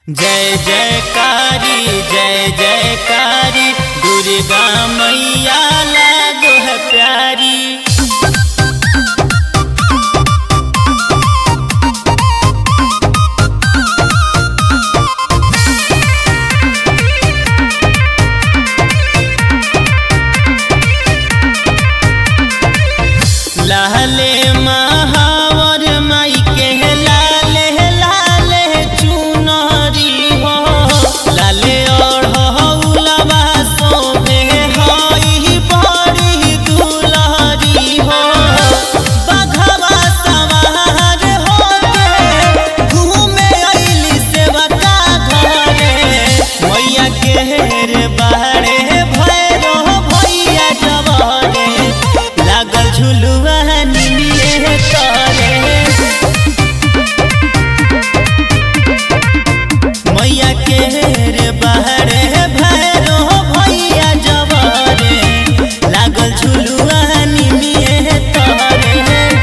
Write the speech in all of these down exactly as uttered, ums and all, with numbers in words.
जय जयकारी जय जयकारी दुर्गा मैया लागो है प्यारी। लाले महावर माई के लाले लाले चुनरी हो, लाले ओढ़ौलवा शोभे हई बड़ी दुलहरी हो। बघवा सवार होके घूमे अइली सेवका घरे, मैया के बाहरे भैरो भैया जवरे लागल झुलुआ मैया के रे बहरे भैरो भैया जवरे लागल झुलुआ निमिये तोरे।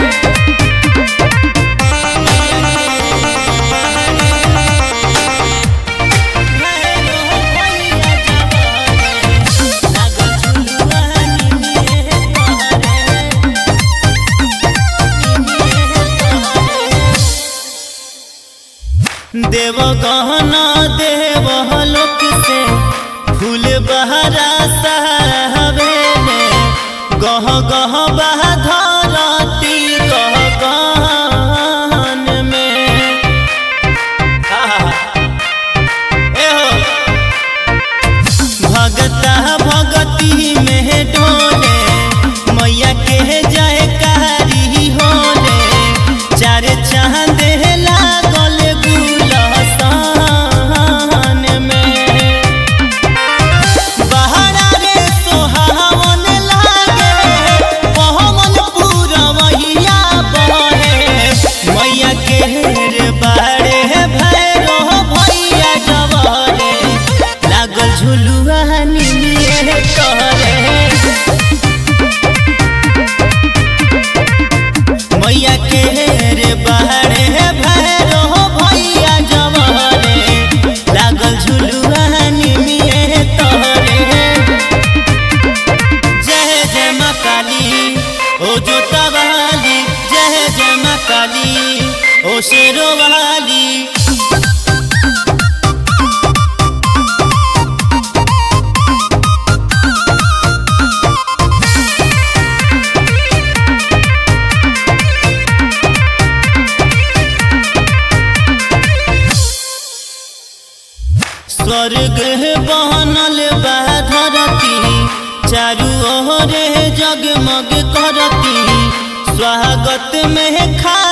देव गहना देव लोक से फूल बहरा सहबेले, गह गह बह धरती गह गहन में। एहो भगता भगती में डोले, मैया के जयकारी होले, चार चांद लागल झुलुआ निमिये तोरे। मैया के रे बहरे भैरो भैया जवरे लागल झुलुआ निमिये तोरे। जय जय माँ काली ओ जोता वाली, जय जय माँ काली ओ शेरो वाली। स्वर्ग बनल बा धरती, चारू ओरे जगमग करती, स्वागत में खा